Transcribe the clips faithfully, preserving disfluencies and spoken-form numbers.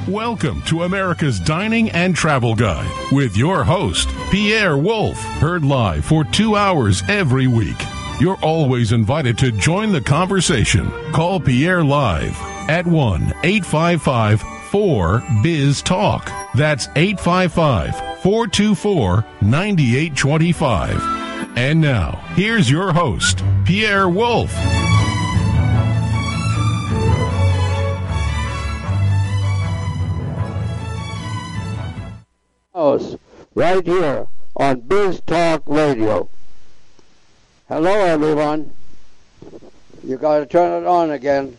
Welcome to America's Dining and Travel Guide with your host, Pierre Wolf, heard live for two hours every week. You're always invited to join the conversation. Call Pierre live at one eight five five four B I Z Talk. That's eight five five four two four nine eight two five. And now, here's your host, Pierre Wolf. Right here on Biz Talk Radio. Hello, everyone. You got to turn it on again.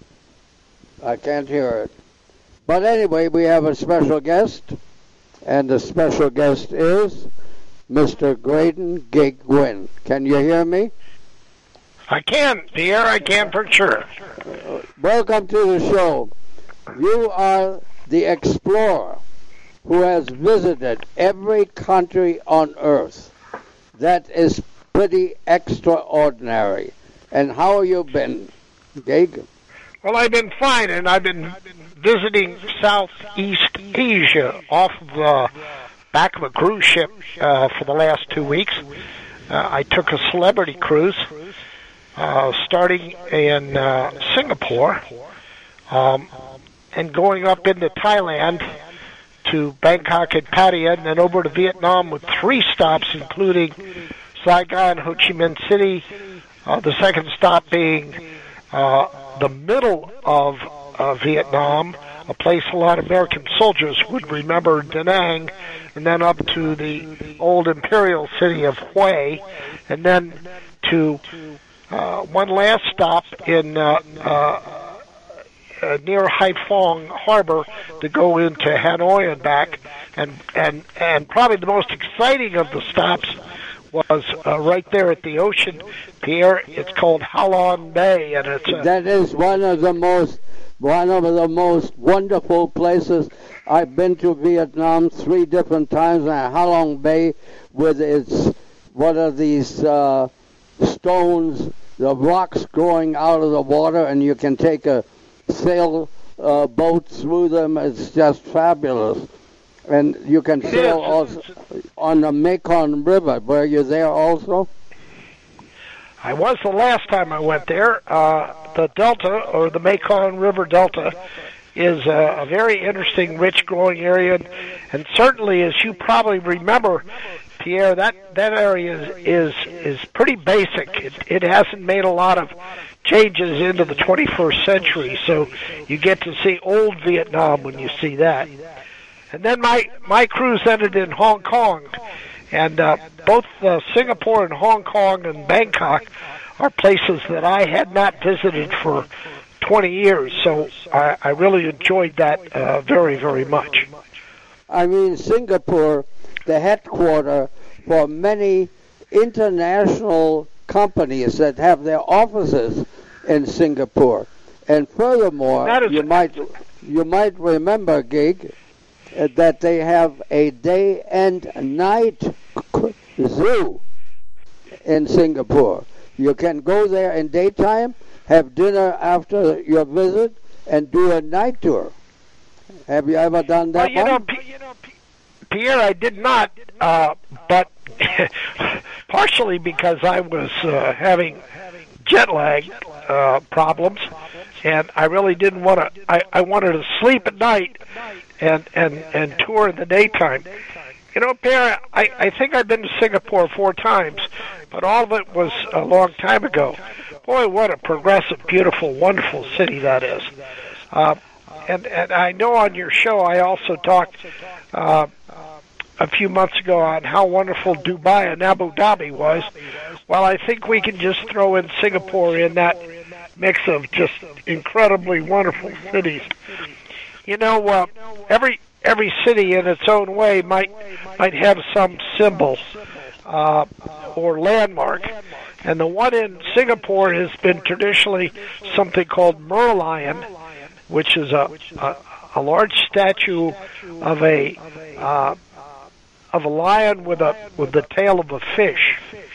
I can't hear it. But anyway, we have a special guest, and the special guest is Mister Graydon Gig Gwynn. Can you hear me? I can, Pierre. I can for sure. Welcome to the show. You are the explorer who has visited every country on earth. That is pretty extraordinary. And how have you been, Gig? Well, I've been fine, and I've been visiting Southeast Asia off of the back of a cruise ship uh, for the last two weeks. Uh, I took a celebrity cruise uh, starting in uh, Singapore um, and going up into Thailand to Bangkok and Pattaya, and then over to Vietnam with three stops, including Saigon, Ho Chi Minh City, uh, the second stop being uh, the middle of uh, Vietnam, a place a lot of American soldiers would remember, Da Nang, and then up to the old imperial city of Hue, and then to uh, one last stop in uh, uh, Uh, near Haiphong Harbor to go into Hanoi and back, and and and probably the most exciting of the stops was uh, right there at the ocean, Pierre. It's called Halong Bay, and it's uh, that is one of the most one of the most wonderful places. I've been to Vietnam three different times, and Halong Bay, with its what are these uh, stones, the rocks growing out of the water, and you can take a sail uh, boat through them. It's just fabulous. And you can sail also on the Mekong River. Were you there also? I was the last time I went there. Uh, the Delta, or the Mekong River Delta, is a, a very interesting, rich, growing area. And, and certainly, as you probably remember, Pierre, that, that area is, is, is pretty basic. It, it hasn't made a lot of changes into the twenty-first century, so you get to see old Vietnam when you see that. And then my, my cruise ended in Hong Kong, and uh, both uh, Singapore and Hong Kong and Bangkok are places that I had not visited for twenty years, so I, I really enjoyed that uh, very, very much. I mean, Singapore, the headquarters for many international companies that have their offices in Singapore. And furthermore, you might you might remember, Gig, uh, that they have a day and night zoo in Singapore. You can go there in daytime, have dinner after your visit, and do a night tour. Have you ever done that? Well, you one? know, P- you know, P- Pierre, I did not, uh, but partially because I was uh, having jet lag uh, problems, and I really didn't want to. I, I wanted to sleep at night and, and, and tour in the daytime. You know, Pierre, I, I think I've been to Singapore four times, but all of it was a long time ago. Boy, what a progressive, beautiful, wonderful city that is. Uh, and, and I know on your show I also talked uh, a few months ago on how wonderful Dubai and Abu Dhabi was. Well, I think we can just throw in Singapore in that mix of just incredibly wonderful cities. You know, uh, every every city in its own way might might have some symbol uh, or landmark. And the one in Singapore has been traditionally something called Merlion, which is a a, a large statue of a uh, of a lion with a with the tail of a fish.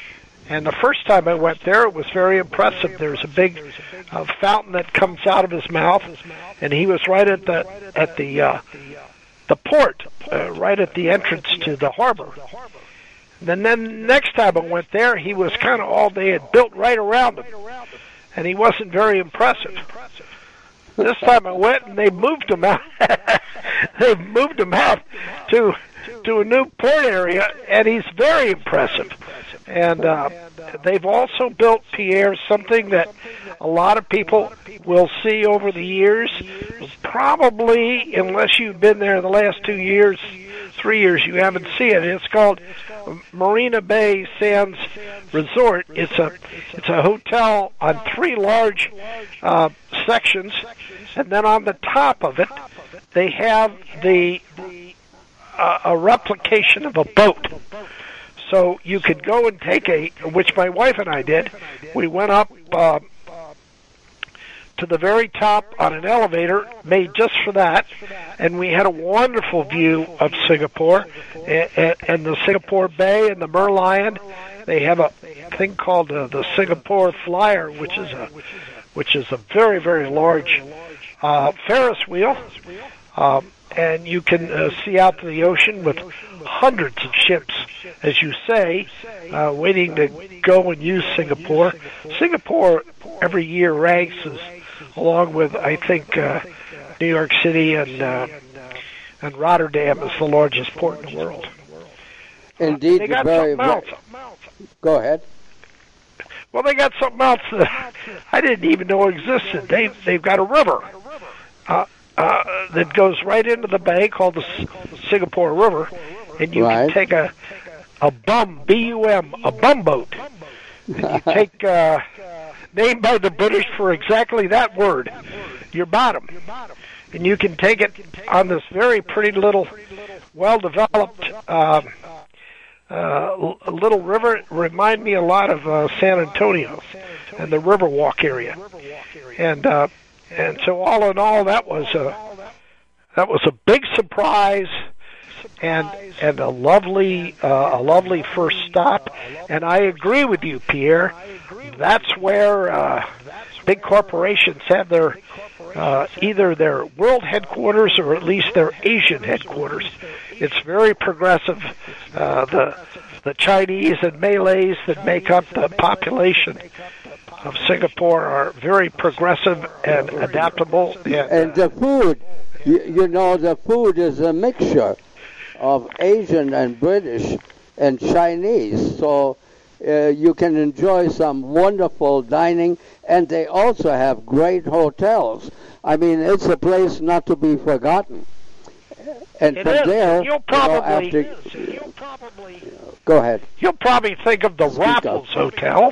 And the first time I went there, it was very impressive. There's a big uh, fountain that comes out of his mouth, and he was right at the at the uh, the port, uh, right at the entrance to the harbor. And then next time I went there, he was kind of all they had built right around him, and he wasn't very impressive. This time I went, and they moved him out. They moved him out to to a new port area, and he's very impressive. And uh, they've also built, Pierre, something that a lot of people will see over the years. Probably, unless you've been there the last two years, three years, you haven't seen it. It's called Marina Bay Sands Resort. It's a it's a hotel on three large uh, sections, and then on the top of it, they have the uh, a replication of a boat. So you could go and take a, which my wife and I did. We went up uh, to the very top on an elevator made just for that, and we had a wonderful view of Singapore and, and the Singapore Bay and the Merlion. They have a thing called uh, the Singapore Flyer, which is a which is a very very large uh, Ferris wheel. Um, And you can uh, see out to the ocean with hundreds of ships, as you say, uh, waiting to go and use Singapore. Singapore every year ranks as, along with, I think, uh, New York City and uh, and Rotterdam is the largest port in the world. Indeed, they got very, something else. Go ahead. Well, they got something else that I didn't even know existed. They they've got a river. Uh, Uh, that goes right into the bay called the S- Singapore River, and you right. can take a a bum, B U M, a bum boat. And you take, uh, named by the British for exactly that word, your bottom. And you can take it on this very pretty little, well-developed uh, uh, little river. It reminded me a lot of uh, San Antonio and the Riverwalk area. And uh, And so, all in all, that was a that was a big surprise, and and a lovely uh, a lovely first stop. And I agree with you, Pierre. That's where uh, big corporations have their uh, either their world headquarters or at least their Asian headquarters. It's very progressive. Uh, the the Chinese and Malays that make up the population of Singapore are very progressive and adaptable. And, and the food, you, you know, the food is a mixture of Asian and British and Chinese. So uh, you can enjoy some wonderful dining, and they also have great hotels. I mean, it's a place not to be forgotten. And it from is. there, you'll probably, you know, after, you'll probably, go ahead. You'll probably think of the Speak Raffles up. Hotel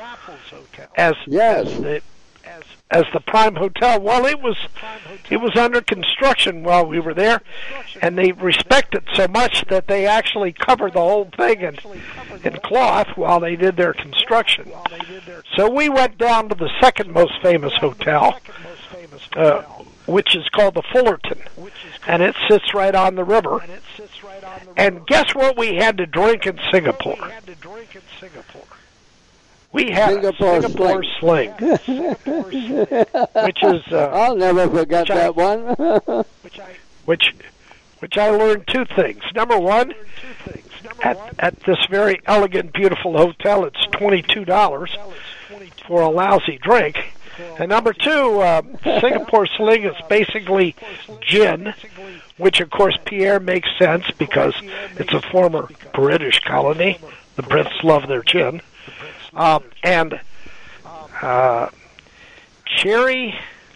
as Yes. as the as, as the prime hotel. Well, it was it was under construction while we were there, and they respect it so much that they actually covered the whole thing in in cloth while they did their construction. So we went down to the second most famous hotel, uh, which is called the Fullerton, and it sits right on the river. And guess what we had to drink in Singapore? We had Singapore a Singapore sling, which is uh, I'll never forget I- that one. which which I learned two things. Number one, at at this very elegant, beautiful hotel, it's twenty-two dollars for a lousy drink. And number two, uh, Singapore Sling is basically gin, which of course, Pierre, makes sense because it's a former British colony. The Brits love their gin. Uh, and uh, cherry,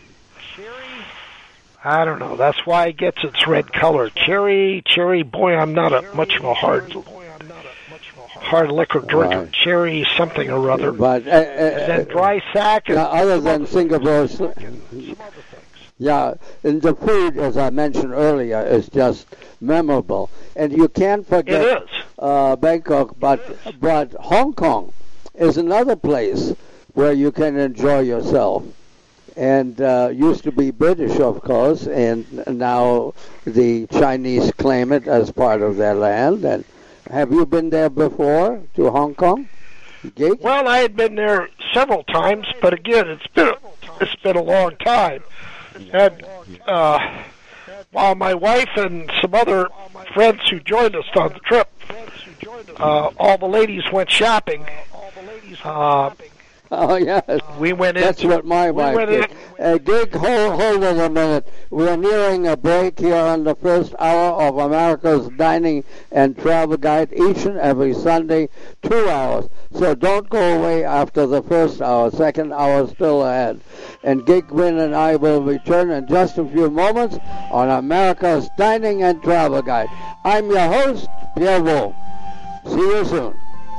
I don't know. That's why it gets its red color. Cherry, cherry. Boy, I'm not a much of a hard, hard liquor drinker. Right. Cherry, something or other. But uh, uh, And then dry sack. And now, other than Singapore, yeah, and the food, as I mentioned earlier, is just memorable, and you can't forget It is. Uh, Bangkok. But but Hong Kong is another place where you can enjoy yourself. And uh, used to be British, of course, and now the Chinese claim it as part of their land. And have you been there before, to Hong Kong? Gage? Well, I had been there several times, but again, it's been it's been a long time. And uh, while my wife and some other friends who joined us on the trip, uh, all the ladies went shopping. Uh, Oh, yes. We went in. That's what my we wife went did. in. Uh, Gig, hold, hold it a minute. We're nearing a break here on the first hour of America's Dining and Travel Guide, each and every Sunday, two hours. So don't go away after the first hour. Second hour is still ahead. And Gig Wynn and I will return in just a few moments on America's Dining and Travel Guide. I'm your host, Pierre Wolf. See you soon.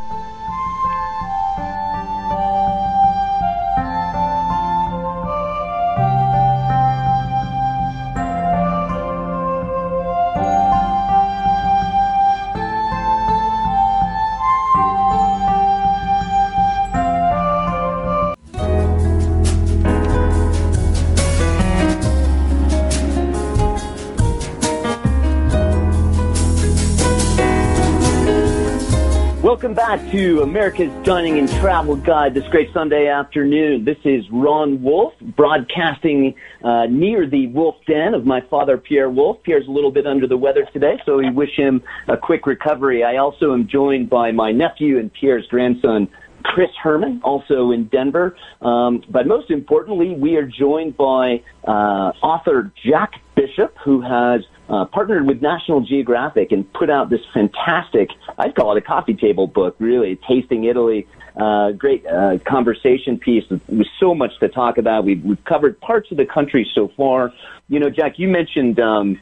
Welcome back to America's Dining and Travel Guide this great Sunday afternoon. This is Ron Wolf, broadcasting uh, near the Wolf Den of my father, Pierre Wolf. Pierre's a little bit under the weather today, so we wish him a quick recovery. I also am joined by my nephew and Pierre's grandson, Chris Herman, also in Denver. Um, but most importantly, we are joined by uh, author Jack Bishop, who has uh, partnered with National Geographic and put out this fantastic, I'd call it a coffee table book, really, Tasting Italy. Uh, great uh, conversation piece with so much to talk about. We've, we've covered parts of the country so far. You know, Jack, you mentioned um,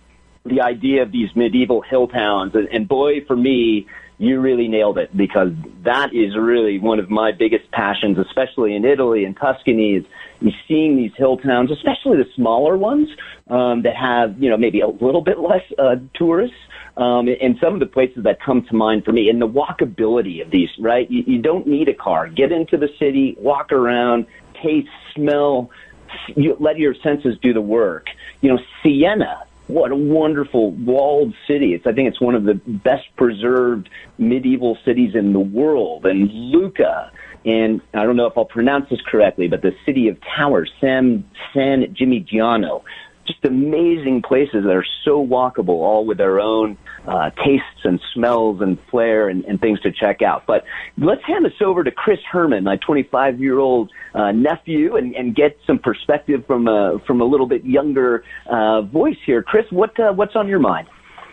the idea of these medieval hill towns, and, and boy, for me, you really nailed it, because that is really one of my biggest passions, especially in Italy and Tuscany, is, is seeing these hill towns, especially the smaller ones um, that have, you know, maybe a little bit less uh, tourists. Um, and some of the places that come to mind for me, and the walkability of these, right? You, you don't need a car. Get into the city, walk around, taste, smell, you let your senses do the work. You know, Siena, what a wonderful walled city. It's, I think it's one of the best preserved medieval cities in the world. And Lucca, and I don't know if I'll pronounce this correctly, but the city of towers, San, San Gimignano. Just amazing places that are so walkable, all with their own uh, tastes and smells and flair and, and things to check out. But let's hand this over to Chris Herman, my twenty-five-year-old uh, nephew, and, and get some perspective from a, from a little bit younger uh, voice here. Chris, what uh, what's on your mind?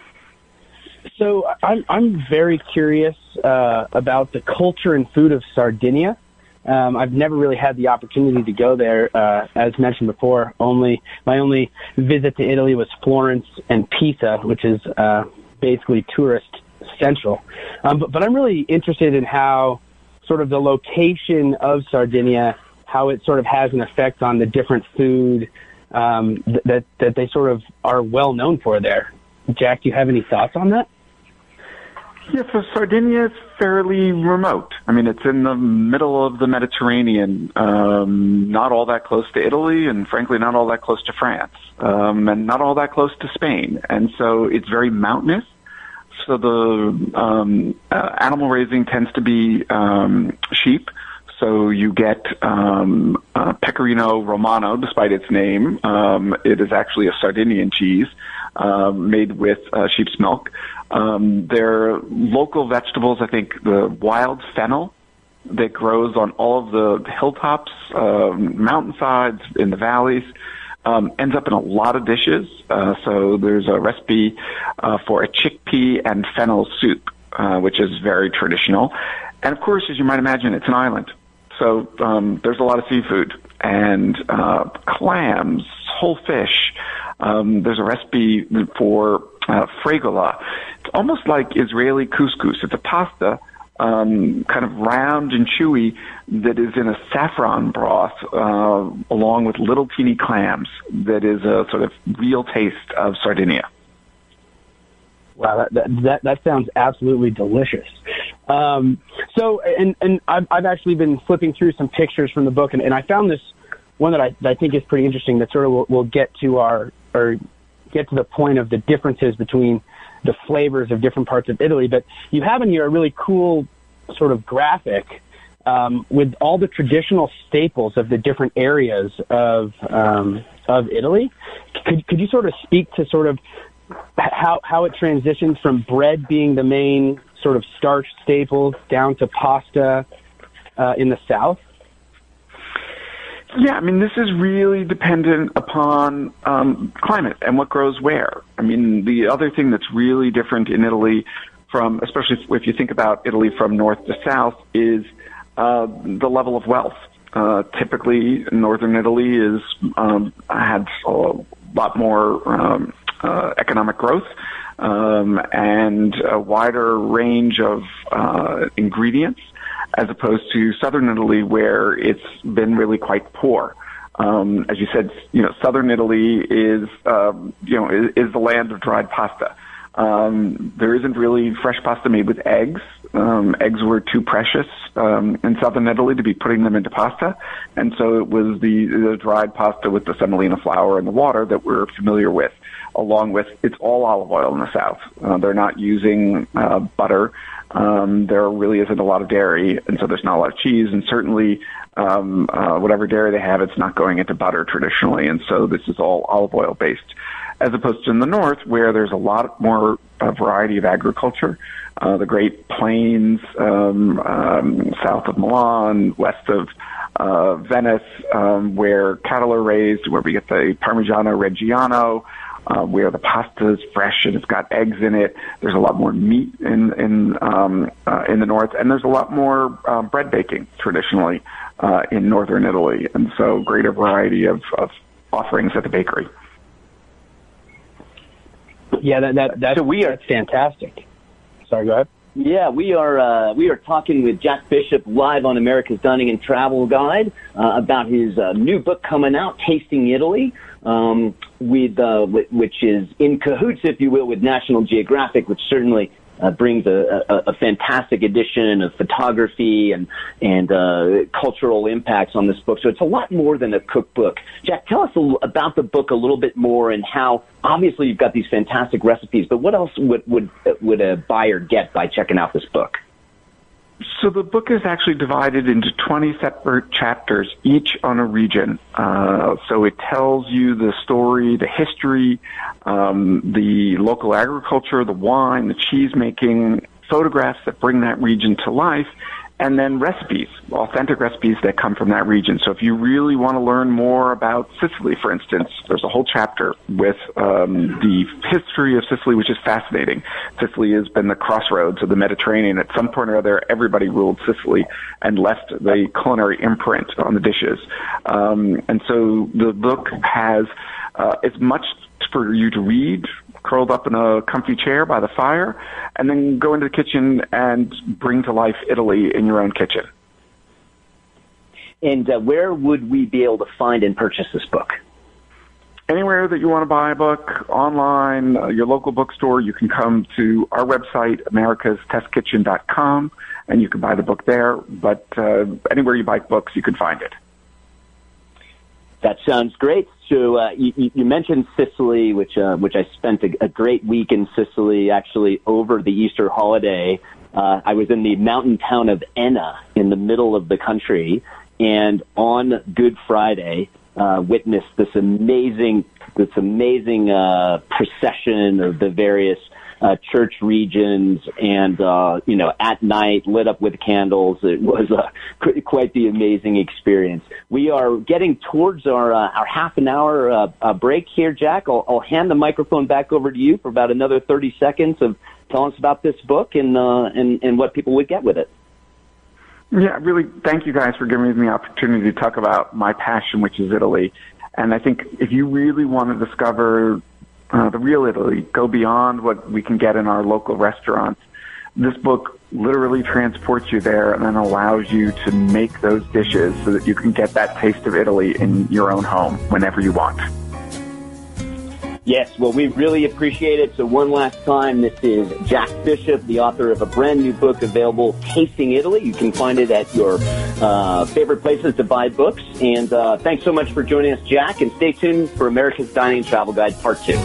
So I'm I'm very curious uh, about the culture and food of Sardinia. Um, I've never really had the opportunity to go there. Uh, as mentioned before, only my only visit to Italy was Florence and Pisa, which is uh, basically tourist central. Um, but, but I'm really interested in how sort of the location of Sardinia, how it sort of has an effect on the different food um, th- that that they sort of are well known for there. Jack, do you have any thoughts on that? Yeah, for Sardinia, it's fairly remote. I mean, it's in the middle of the Mediterranean, um, not all that close to Italy, and frankly, not all that close to France, um, and not all that close to Spain. And so it's very mountainous. So the um, uh, animal raising tends to be um, sheep. So you get um, uh, Pecorino Romano, despite its name. Um, it is actually a Sardinian cheese uh, made with uh, sheep's milk. Um, their local vegetables, I think the wild fennel that grows on all of the hilltops, um, mountainsides, in the valleys, um, ends up in a lot of dishes. Uh, so there's a recipe uh, for a chickpea and fennel soup, uh, which is very traditional. And of course, as you might imagine, it's an island. So um, there's a lot of seafood and uh, clams, whole fish. Um, there's a recipe for uh, fregola. It's almost like Israeli couscous. It's a pasta, um, kind of round and chewy, that is in a saffron broth, uh, along with little teeny clams. That is a sort of real taste of Sardinia. Wow, that that that sounds absolutely delicious. Um, so, and and I've, I've actually been flipping through some pictures from the book, and, and I found this one that I, that I think is pretty interesting. That sort of will, will get to our or get to the point of the differences between the flavors of different parts of Italy. But you have in here a really cool sort of graphic um, with all the traditional staples of the different areas of um, of Italy. Could could you sort of speak to sort of how how it transitions from bread being the main sort of starch staples down to pasta uh, in the south? Yeah, I mean, this is really dependent upon um, climate and what grows where. I mean, the other thing that's really different in Italy from, especially if you think about Italy from north to south, is uh, the level of wealth. Uh, typically, northern Italy is um, had a lot more um, uh, economic growth um, and a wider range of uh, ingredients, as opposed to southern Italy, where it's been really quite poor. Um, as you said, you know, southern Italy is, um, you know, is, is the land of dried pasta. Um, there isn't really fresh pasta made with eggs. Um, eggs were too precious um, in southern Italy to be putting them into pasta, and so it was the, the dried pasta with the semolina flour and the water that we're familiar with, along with, it's all olive oil in the south. Uh, they're not using uh, butter. Um, there really isn't a lot of dairy, and so there's not a lot of cheese, and certainly um, uh, whatever dairy they have, it's not going into butter traditionally, and so this is all olive oil based, as opposed to in the north, where there's a lot more uh, variety of agriculture. Uh, the Great Plains, um, um, south of Milan, west of uh, Venice, um, where cattle are raised, where we get the Parmigiano Reggiano, Uh, where the pasta is fresh and it's got eggs in it. There's a lot more meat in in um, uh, in the north, and there's a lot more uh, bread baking traditionally uh, in northern Italy, and so greater variety of, of offerings at the bakery. Yeah, that that that's, so we are, that's fantastic. Sorry, go ahead. Yeah, we are uh, we are talking with Jack Bishop live on America's Dining and Travel Guide uh, about his uh, new book coming out, Tasting Italy, um, with uh, which is in cahoots, if you will, with National Geographic, which certainly uh, brings a, a, a fantastic addition of photography and and uh, cultural impacts on this book. So it's a lot more than a cookbook. Jack, tell us a l- about the book a little bit more, and how obviously you've got these fantastic recipes, but what else would would would a buyer get by checking out this book? So the book is actually divided into twenty separate chapters, each on a region. Uh, so it tells you the story, the history, um, the local agriculture, the wine, the cheese making, photographs that bring that region to life, and then recipes, authentic recipes that come from that region. So if you really want to learn more about Sicily, for instance, there's a whole chapter with um, the history of Sicily, which is fascinating. Sicily has been the crossroads of the Mediterranean. At some point or other, everybody ruled Sicily and left the culinary imprint on the dishes. Um, and so the book has uh, as much for you to read, curled up in a comfy chair by the fire, and then go into the kitchen and bring to life Italy in your own kitchen. And uh, where would we be able to find and purchase this book? Anywhere that you want to buy a book, online, uh, your local bookstore, you can come to our website, americas test kitchen dot com, and you can buy the book there. But uh, anywhere you buy books, you can find it. That sounds great. So uh, you, you mentioned Sicily, which uh, which I spent a, a great week in Sicily, actually, over the Easter holiday. Uh, I was in the mountain town of Enna in the middle of the country, and on Good Friday, uh, witnessed this amazing this amazing uh, procession of the various Uh, church regions, and uh, you know, at night, lit up with candles. It was uh, qu- quite the amazing experience. We are getting towards our uh, our half an hour uh, uh, break here, Jack. I'll, I'll hand the microphone back over to you for about another thirty seconds of telling us about this book and uh, and and what people would get with it. Yeah, really, thank you guys for giving me the opportunity to talk about my passion, which is Italy. And I think if you really want to discover Uh, the real Italy, go beyond what we can get in our local restaurants, this book literally transports you there and then allows you to make those dishes so that you can get that taste of Italy in your own home whenever you want. Yes, well, we really appreciate it. So one last time, this is Jack Bishop, the author of a brand new book available, Tasting Italy. You can find it at your uh, favorite places to buy books. And uh, thanks so much for joining us, Jack. And stay tuned for America's Dining and Travel Guide Part two.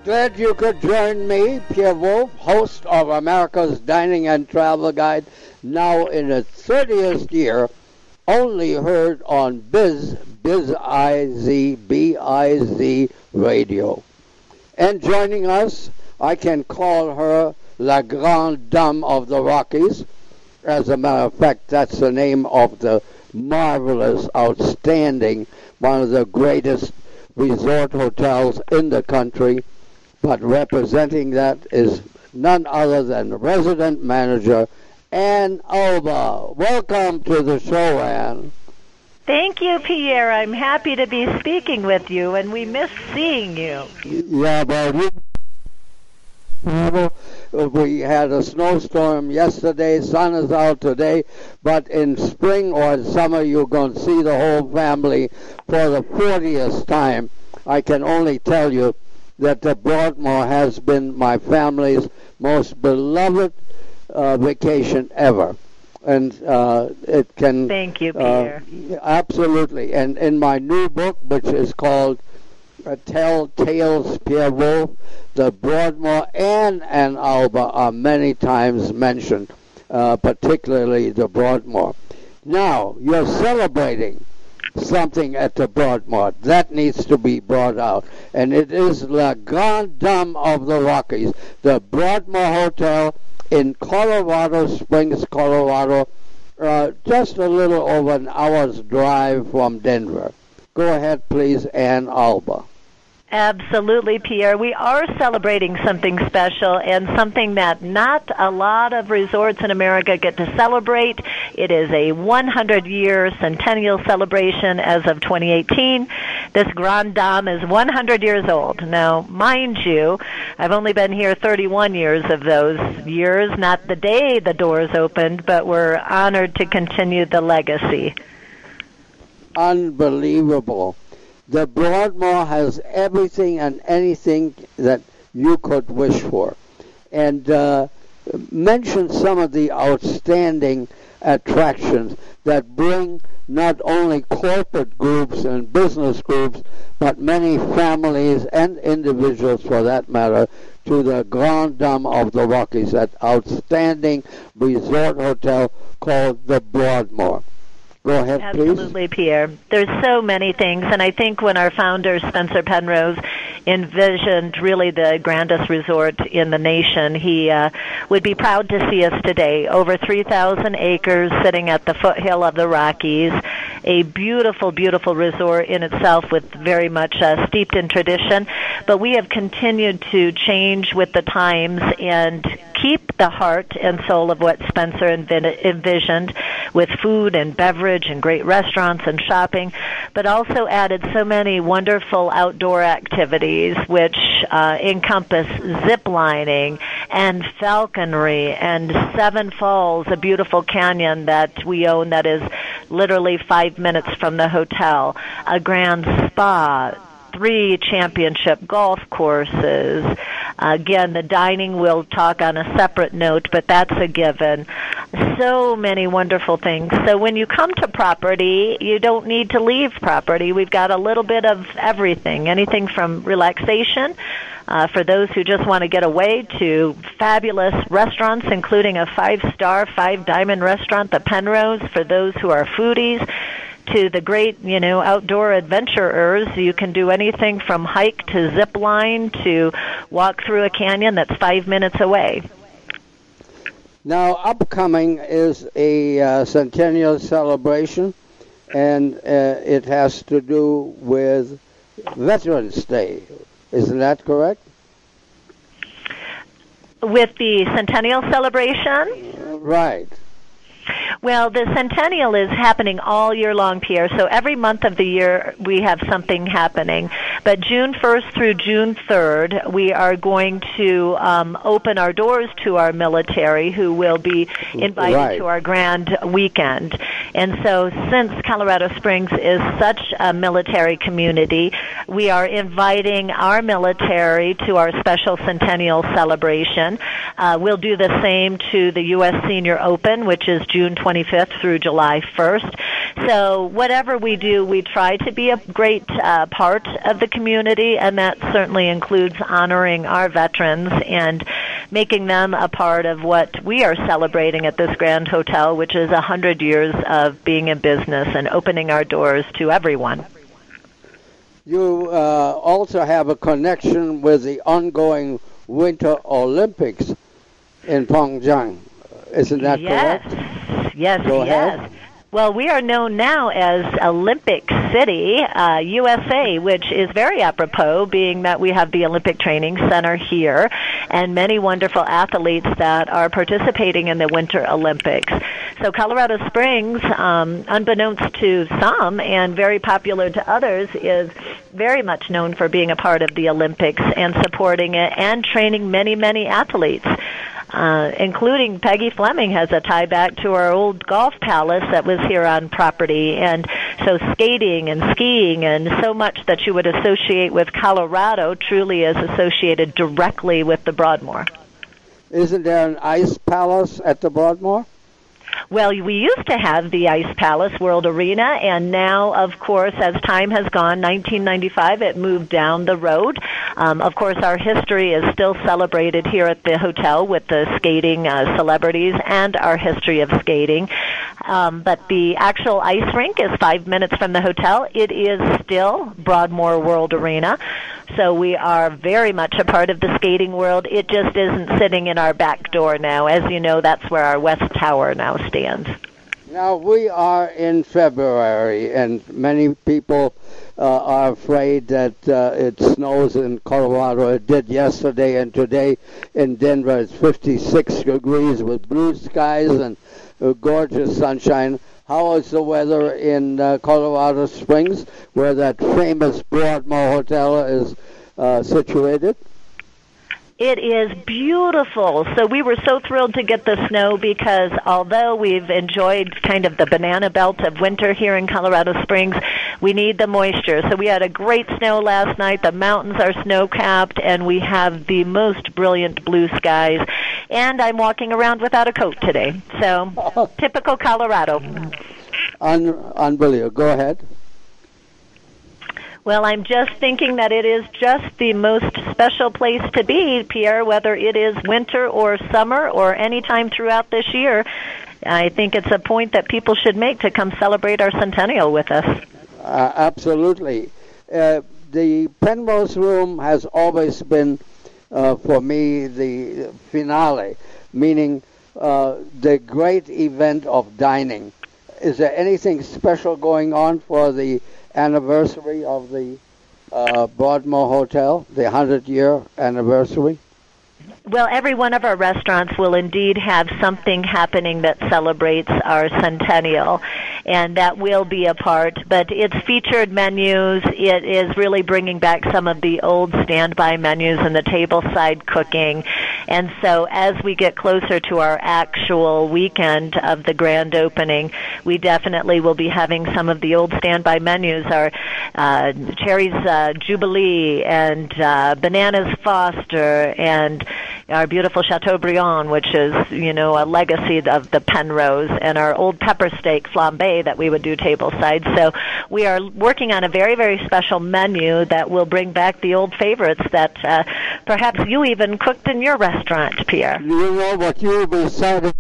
Glad you could join me, Pierre Wolf, host of America's Dining and Travel Guide, now in its thirtieth year, only heard on Biz, Biz-I-Z, B-I-Z Radio. And joining us, I can call her La Grande Dame of the Rockies. As a matter of fact, that's the name of the marvelous, outstanding, one of the greatest resort hotels in the country. But representing that is none other than resident manager Ann Alba. Welcome to the show, Ann. Thank you, Pierre. I'm happy to be speaking with you, and we miss seeing you. Yeah, well, you, we had a snowstorm yesterday, sun is out today, but in spring or in summer you're going to see the whole family for the fortieth time. I can only tell you that the Broadmoor has been my family's most beloved uh, vacation ever. And uh, it can... Thank you, Pierre. Uh, absolutely. And in my new book, which is called uh, Tell Tales, Pierre Wolf, the Broadmoor and Ann Alba are many times mentioned, uh, particularly the Broadmoor. Now, you're celebrating something at the Broadmoor. That needs to be brought out. And it is La Grande Dame of the Rockies, the Broadmoor Hotel in Colorado Springs, Colorado, uh, just a little over an hour's drive from Denver. Go ahead, please, Ann Alba. Absolutely, Pierre. We are celebrating something special and something that not a lot of resorts in America get to celebrate. It is a hundred-year centennial celebration as of twenty eighteen. This Grande Dame is one hundred years old. Now, mind you, I've only been here thirty-one years of those years, not the day the doors opened, but we're honored to continue the legacy. Unbelievable. The Broadmoor has everything and anything that you could wish for. And uh, mention some of the outstanding attractions that bring not only corporate groups and business groups, but many families and individuals, for that matter, to the Grande Dame of the Rockies, that outstanding resort hotel called the Broadmoor. Go ahead, please. Absolutely, Pierre. There's so many things, and I think when our founder, Spencer Penrose, envisioned really the grandest resort in the nation, he uh, would be proud to see us today. Over three thousand acres sitting at the foothill of the Rockies, a beautiful, beautiful resort in itself with very much uh, steeped in tradition. But we have continued to change with the times and keep the heart and soul of what Spencer envisioned with food and beverage and great restaurants and shopping, but also added so many wonderful outdoor activities which uh, encompass zip lining and falconry and Seven Falls, a beautiful canyon that we own that is literally five minutes from the hotel, a grand spa, three championship golf courses. Again, the dining we'll talk on a separate note, but that's a given. So many wonderful things. So when you come to property, you don't need to leave property. We've got a little bit of everything, anything from relaxation uh, for those who just want to get away to fabulous restaurants, including a five-star, five-diamond restaurant, the Penrose, for those who are foodies, to the great, you know, outdoor adventurers. You can do anything from hike to zip line to walk through a canyon that's five minutes away. Now, upcoming is a uh, centennial celebration, and uh, it has to do with Veterans Day. Isn't that correct? With the centennial celebration? Right. Well, the centennial is happening all year long, Pierre, so every month of the year we have something happening. But June first through June third, we are going to um, open our doors to our military, who will be invited right. to our grand weekend. And so since Colorado Springs is such a military community, we are inviting our military to our special centennial celebration. Uh, we'll do the same to the U S Senior Open, which is June twenty-fifth through July first. So whatever we do, we try to be a great uh, part of the community, and that certainly includes honoring our veterans and making them a part of what we are celebrating at this Grand Hotel, which is one hundred years of being in business and opening our doors to everyone. You uh, also have a connection with the ongoing Winter Olympics in Pyeongchang. Isn't that yes. correct? Yes, Go yes. ahead. Well, we are known now as Olympic City, uh, U S A, which is very apropos, being that we have the Olympic Training Center here and many wonderful athletes that are participating in the Winter Olympics. So Colorado Springs, um, unbeknownst to some and very popular to others, is very much known for being a part of the Olympics and supporting it and training many, many athletes. Uh, including Peggy Fleming has a tie back to our old golf palace that was here on property, and so skating and skiing and so much that you would associate with Colorado truly is associated directly with the Broadmoor. Isn't there an ice palace at the Broadmoor? Well, we used to have the Ice Palace World Arena, and now, of course, as time has gone, nineteen ninety-five, it moved down the road. Um, of course, our history is still celebrated here at the hotel with the skating uh, celebrities and our history of skating. Um, but the actual ice rink is five minutes from the hotel. It is still Broadmoor World Arena. So we are very much a part of the skating world. It just isn't sitting in our back door now. As you know, that's where our West Tower now stands. Now, we are in February, and many people uh, are afraid that uh, it snows in Colorado. It did yesterday, and today in Denver it's fifty-six degrees with blue skies and uh, gorgeous sunshine. How is the weather in uh, Colorado Springs, where that famous Broadmoor Hotel is uh, situated? It is beautiful. So we were so thrilled to get the snow because although we've enjoyed kind of the banana belt of winter here in Colorado Springs, we need the moisture. So we had a great snow last night. The mountains are snow-capped, and we have the most brilliant blue skies. And I'm walking around without a coat today. So typical Colorado. Un- unbelievable. Go ahead. Well, I'm just thinking that it is just the most special place to be, Pierre, whether it is winter or summer or any time throughout this year. I think it's a point that people should make to come celebrate our centennial with us. Uh, absolutely. Uh, the Penrose Room has always been, uh, for me, the finale, meaning uh, the great event of dining. Is there anything special going on for the anniversary of the uh, Broadmoor Hotel, the hundred-year anniversary? Well, every one of our restaurants will indeed have something happening that celebrates our centennial, and that will be a part. But it's featured menus. It is really bringing back some of the old standby menus and the tableside cooking. And so as we get closer to our actual weekend of the grand opening, we definitely will be having some of the old standby menus, our uh, Cherry's uh, Jubilee and uh, Bananas Foster and our beautiful Chateaubriand, which is, you know, a legacy of the Penrose, and our old pepper steak flambe that we would do tableside. So we are working on a very, very special menu that will bring back the old favorites that uh, perhaps you even cooked in your restaurant, Pierre. You know what you decided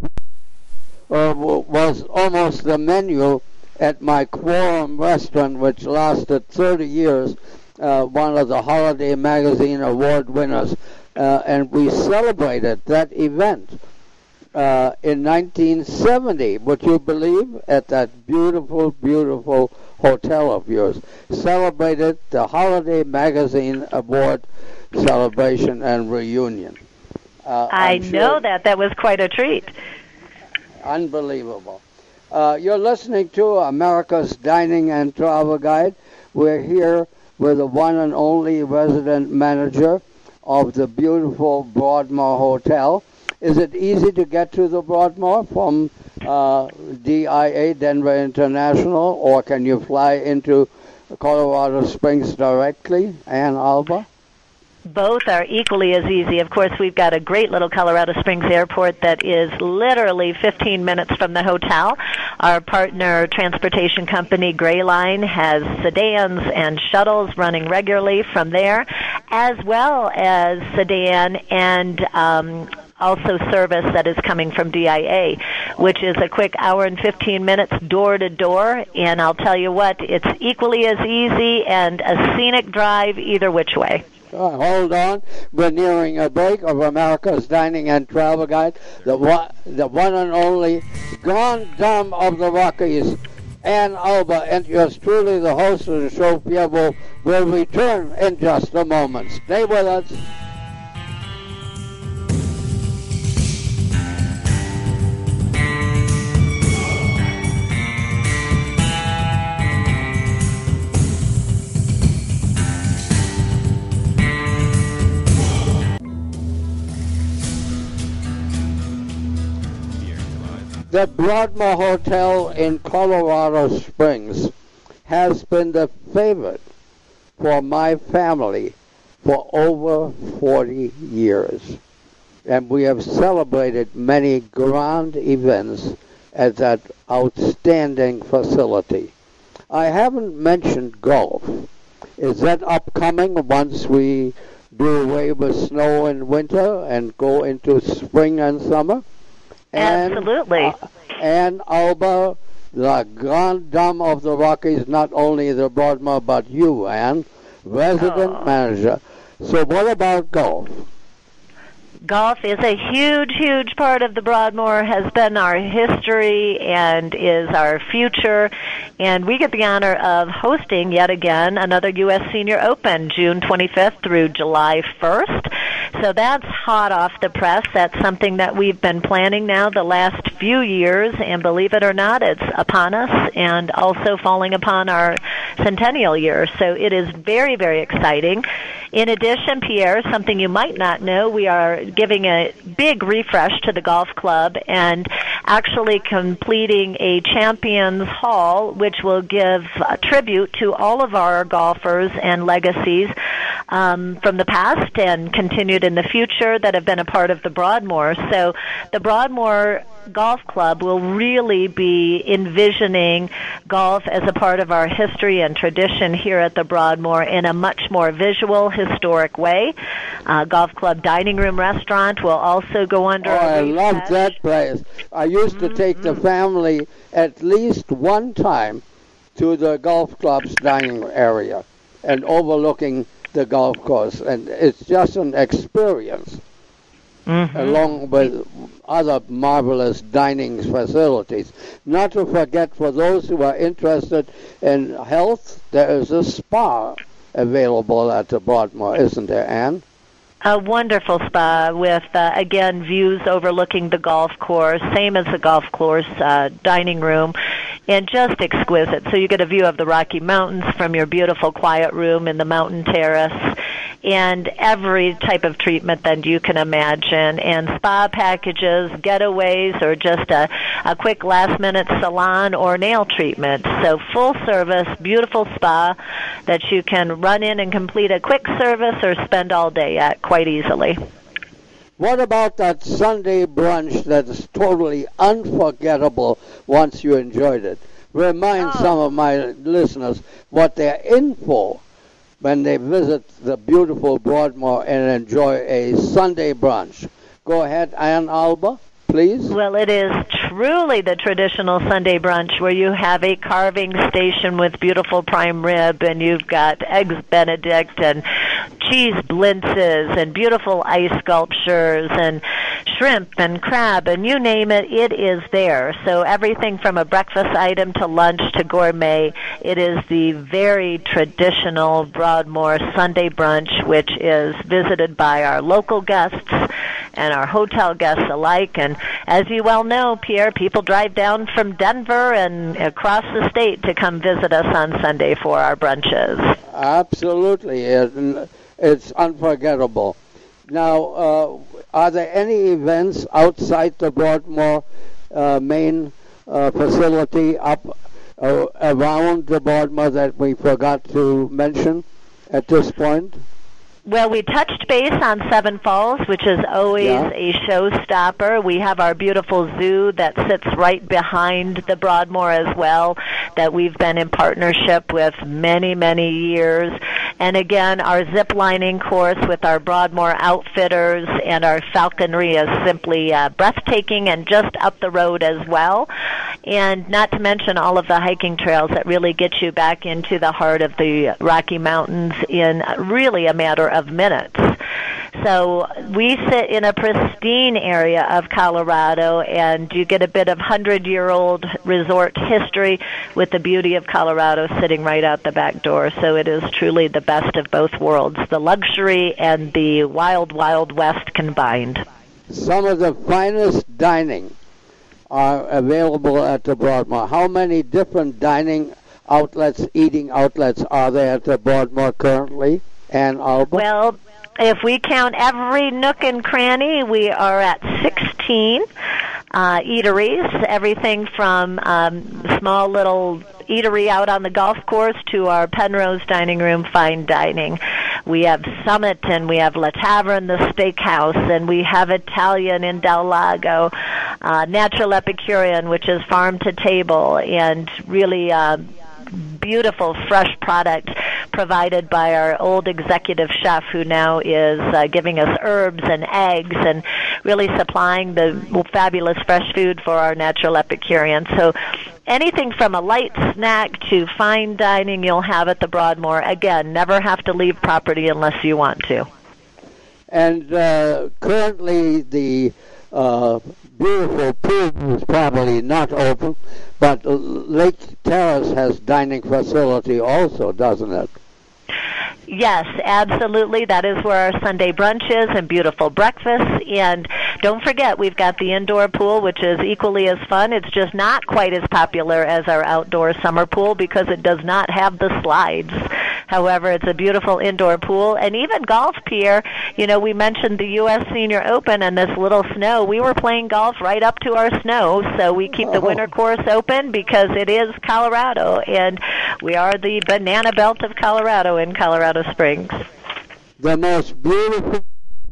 uh, was almost the menu at my Quorum restaurant, which lasted thirty years, uh, one of the Holiday Magazine award winners. Uh, and we celebrated that event uh, in nineteen seventy, would you believe, at that beautiful, beautiful hotel of yours. Celebrated the Holiday Magazine Award celebration and reunion. Uh, I sure know that. That was quite a treat. Unbelievable. Uh, you're listening to America's Dining and Travel Guide. We're here with the one and only resident manager of the beautiful Broadmoor Hotel. Is it easy to get to the Broadmoor from uh, D I A, Denver International, or can you fly into Colorado Springs directly, Ann Arbor? Both are equally as easy. Of course, we've got a great little Colorado Springs airport that is literally fifteen minutes from the hotel. Our partner transportation company, Gray Line, has sedans and shuttles running regularly from there, as well as sedan and um, also service that is coming from D I A, which is a quick hour and fifteen minutes door to door. And I'll tell you what, it's equally as easy and a scenic drive either which way. Uh, hold on. We're nearing a break of America's Dining and Travel Guide, the one, the one and only Grand Dame of the Rockies, Ann Alba, and yours truly, the host of the show, Pierre Wolf, will return in just a moment. Stay with us. The Broadmoor Hotel in Colorado Springs has been the favorite for my family for over forty years. And we have celebrated many grand events at that outstanding facility. I haven't mentioned golf. Is that upcoming once we do away with snow in winter and go into spring and summer? Absolutely. And, uh, Ann Alba, the Grand Dame of the Rockies, not only the Broadmoor, but you, Ann, resident oh. manager. So what about golf? Golf is a huge, huge part of the Broadmoor, has been our history and is our future. And we get the honor of hosting yet again another U S Senior Open, June twenty-fifth through July first. So that's hot off the press. That's something that we've been planning now the last few years, and believe it or not, it's upon us and also falling upon our centennial year. So it is very, very exciting. In addition, Pierre, something you might not know, we are giving a big refresh to the golf club and actually completing a Champions Hall, which will give a tribute to all of our golfers and legacies um, from the past and continued in the future that have been a part of the Broadmoor. So the Broadmoor Golf Club will really be envisioning golf as a part of our history and tradition here at the Broadmoor in a much more visual, historic way. Uh, Golf Club Dining Room Restaurant will also go under Oh, a I love refresh. that place. I used to take the family at least one time to the golf club's dining area and overlooking the golf course, and it's just an experience. Mm-hmm. Along with other marvelous dining facilities. Not to forget, for those who are interested in health, there is a spa available at the Broadmoor, isn't there, Ann? A wonderful spa with, uh, again, views overlooking the golf course, same as the golf course uh, dining room, and just exquisite. So you get a view of the Rocky Mountains from your beautiful quiet room in the mountain terrace, and every type of treatment that you can imagine, and spa packages, getaways, or just a, a quick last-minute salon or nail treatment. So full service, beautiful spa that you can run in and complete a quick service or spend all day at quite easily. What about that Sunday brunch that is totally unforgettable once you enjoyed it? Remind Oh. some of my listeners what they're in for when they visit the beautiful Broadmoor and enjoy a Sunday brunch. Go ahead, Ann Alba, please. Well, it is truly the traditional Sunday brunch where you have a carving station with beautiful prime rib, and you've got eggs Benedict and cheese blintzes and beautiful ice sculptures and shrimp and crab, and you name it, it is there. So everything from a breakfast item to lunch to gourmet, it is the very traditional Broadmoor Sunday brunch, which is visited by our local guests and our hotel guests alike. And as you well know, Pierre, people drive down from Denver and across the state to come visit us on Sunday for our brunches. Absolutely. It, it's unforgettable. Now, uh, are there any events outside the Broadmoor uh, main uh, facility up uh, around the Broadmoor that we forgot to mention at this point? Well, we touched base on Seven Falls, which is always Yeah. a showstopper. We have our beautiful zoo that sits right behind the Broadmoor as well, that we've been in partnership with many, many years. And again, our zip lining course with our Broadmoor Outfitters and our falconry is simply uh, breathtaking and just up the road as well. And not to mention all of the hiking trails that really get you back into the heart of the Rocky Mountains in really a matter of minutes. So we sit in a pristine area of Colorado, and you get a bit of hundred-year-old resort history with the beauty of Colorado sitting right out the back door. So it is truly the best of both worlds, the luxury and the wild, wild west combined. Some of the finest dining are available at the Broadmoor. How many different dining outlets, eating outlets are there at the Broadmoor currently, Ann Albert? Well, if we count every nook and cranny, we are at sixteen uh, eateries, everything from um, small little eatery out on the golf course to our Penrose dining room fine dining. We have Summit, and we have La Tavern, the steakhouse, and we have Italian in Del Lago, uh, Natural Epicurean, which is farm to table, and really uh, beautiful fresh product provided by our old executive chef, who now is uh, giving us herbs and eggs and really supplying the fabulous fresh food for our Natural Epicurean. So anything from a light snack to fine dining you'll have at the Broadmoor. Again, never have to leave property unless you want to. And uh, currently the uh, beautiful pool is probably not open, but Lake Terrace has dining facility also, doesn't it? Yes, absolutely. That is where our Sunday brunch is and beautiful breakfast. And don't forget, we've got the indoor pool, which is equally as fun. It's just not quite as popular as our outdoor summer pool because it does not have the slides. However, it's a beautiful indoor pool. And even golf, Pierre, you know, we mentioned the U S Senior Open and this little snow. We were playing golf right up to our snow, so we keep the winter course open because it is Colorado, and we are the banana belt of Colorado in Colorado Springs. The most beautiful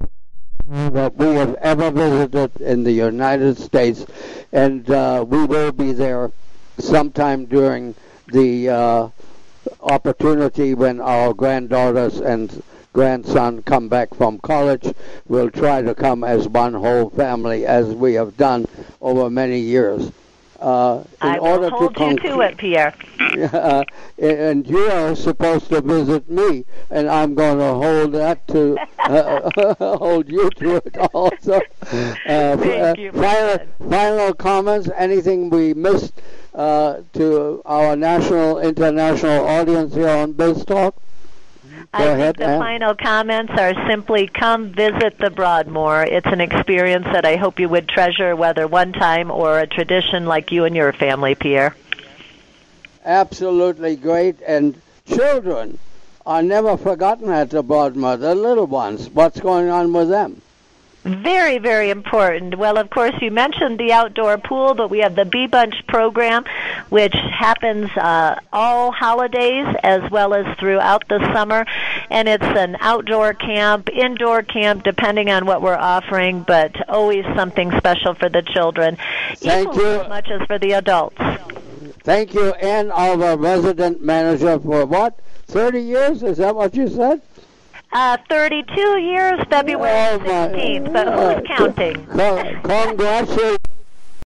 that we have ever visited in the United States, and uh, we will be there sometime during the uh, opportunity when our granddaughters and grandson come back from college. We'll try to come as one whole family, as we have done over many years. Uh, in I will order hold to you to it, Pierre. Uh, and you are supposed to visit me, and I'm going to hold that to uh, hold you to it also. Uh, Thank you, final, final comments? Anything we missed uh, to our national, international audience here on Biz Talk? Go I ahead, think the Ann. final comments are simply come visit the Broadmoor. It's an experience that I hope you would treasure, whether one time or a tradition like you and your family, Pierre. Absolutely great. And children are never forgotten at the Broadmoor, the little ones. What's going on with them? Very, very important. Well, of course, you mentioned the outdoor pool, but we have the Bee Bunch program, which happens uh, all holidays as well as throughout the summer. And it's an outdoor camp, indoor camp, depending on what we're offering, but always something special for the children, Thank equally you. as much as for the adults. Thank you, Ann, our resident manager, for what? thirty years? Is that what you said? Uh, thirty-two years, February Oh, my- sixteenth, but who's counting? Con- Congratulations.